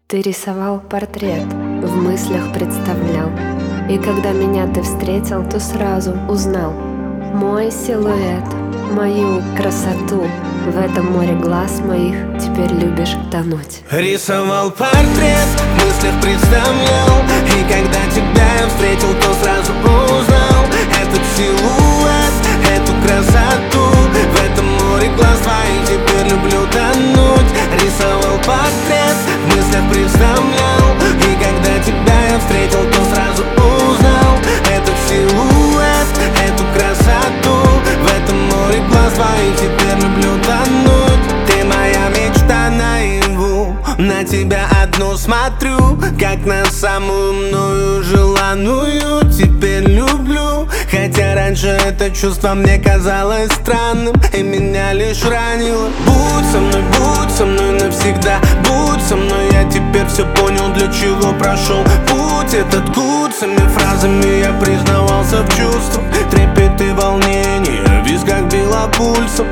Ты рисовал портрет, в мыслях представлял. И когда меня ты встретил, то сразу узнал мой силуэт, мою красоту. В этом море глаз моих теперь любишь тонуть. Рисовал портрет, в мыслях представлял. И когда тебя я встретил, то сразу узнал этот силуэт, эту красоту. В этом море глаз твоих теперь люблю тонуть. Рисовал портрет, в мыслях представлял. И когда тебя я встретил, то сразу узнал этот силуэт, эту красоту. В этом море глаз твоих теперь люблю тонуть. Ты моя мечта наяву, на тебя одну смотрю, как на самую мною желанную. Теперь люблю, хотя раньше это чувство мне казалось странным и меня лишь ранило. Будь со мной навсегда, будь со мной. Я теперь все понял, для чего прошел путь этот. Куцами фразами я признавался в чувствах, трепет и волнение в висках било пульсом.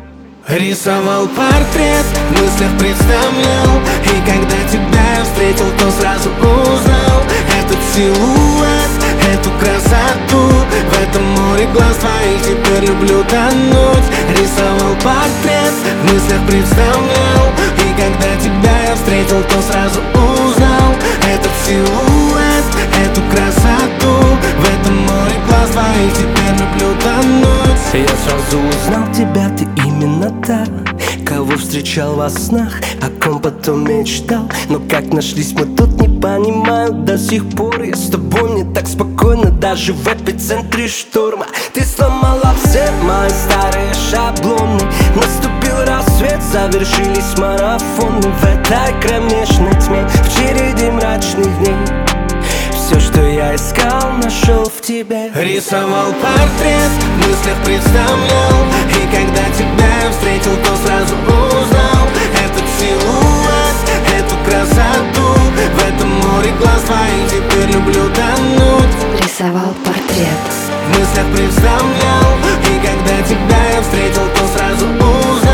Рисовал портрет, в мыслях представлял. И когда тебя я встретил, то сразу узнал этот силуэт, эту красоту. В этом море глаз твоих теперь люблю тонуть. Рисовал портрет, в мыслях представлял. И когда тебя я встретил, то сразу узнал этот силуэт, эту красоту. В этом море глаз твоих теперь люблю тонуть. Я сразу узнал тебя, ты именно та, кого встречал во снах, о ком потом мечтал. Но как нашлись мы тут, не понимаю до сих пор. Я с тобой мне так спокойно, даже в эпицентре шторма. Ты сломала все мои старые шаблоны. Наступил рассвет, завершились марафоны. В этой кромешной тьме, в череде мрачных дней, все, что я искал, нашел в тебе. Рисовал портрет, в мыслях представлял. И когда тебя я встретил, то сразу узнал этот силуэт, эту красоту. В этом море глаз твоих теперь люблю тонуть. Рисовал портрет, В мыслях представлял. И когда тебя я встретил, то сразу узнал